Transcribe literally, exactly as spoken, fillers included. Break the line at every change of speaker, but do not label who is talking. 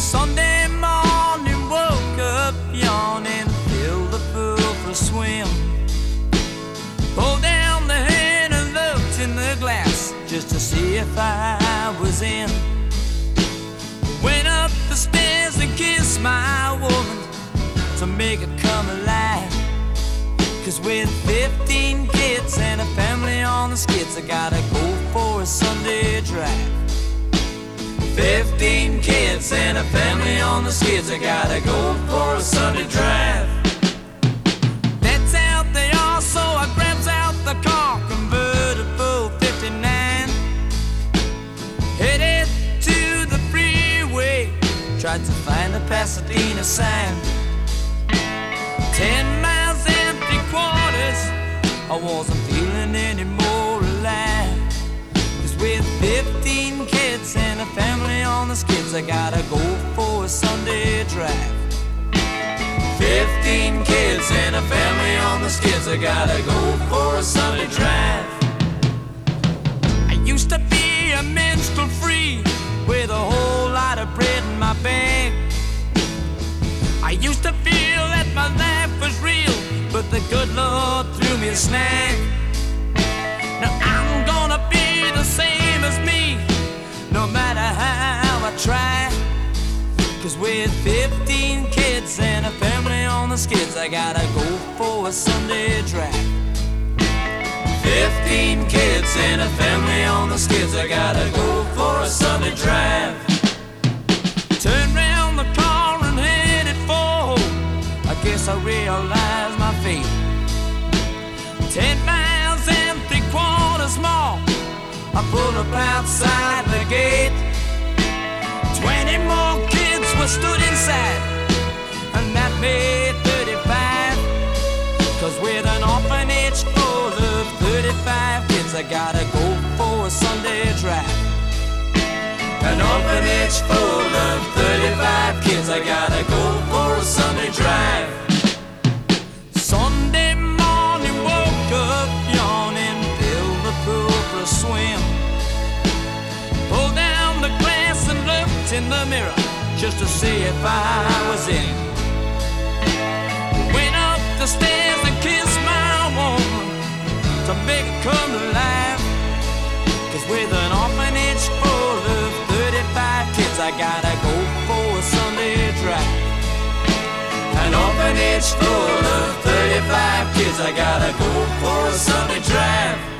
Sunday morning, woke up yawning, filled the pool for a swim. Pulled down the head and looked in the glass just to see if I was in. Went up the stairs and kissed my woman to make it come alive. Cause with fifteen kids and a family on the skids, I gotta go for a Sunday drive. Fifteen kids and a family on the skids, I gotta go for a Sunday drive. That's out they are, so I grabs out the car, convertible fifty-nine. Headed to the freeway, tried to find the Pasadena sign. Ten miles empty quarters, I wasn't feeling any more alive. Cause with fifteen kids and a family on the skids, I gotta go for a Sunday drive. Fifteen kids and a family on the skids, I gotta go for a Sunday drive. I used to be a minstrel free with a whole lot of bread in my bag. I used to feel that my life was real, but the good Lord threw me a snag. Now I'm gonna be the same as me, no matter how I try. Cause with fifteen kids and a family on the skids, I gotta go for a Sunday drive. Fifteen kids and a family on the skids, I gotta go for a Sunday drive. Turn round the car and headed for home, I guess I realized my fate. Ten miles and three quarters more, I pulled up outside the gate. Twenty more kids were stood inside, and that made thirty-five. Cause with an orphanage full of thirty-five kids, I gotta go for a Sunday drive. An orphanage full of thirty-five kids, I gotta go for a Sunday drive. Sunday morning, woke up yawning, filled the pool for a swim. Pulled down the glass and looked in the mirror just to see if I was in. Went up the stairs and kissed my woman to make it come alive. Cause with an orphanage full of thirty-five kids, I gotta go for a Sunday drive. An orphanage full of thirty-five kids, I gotta go for a Sunday drive.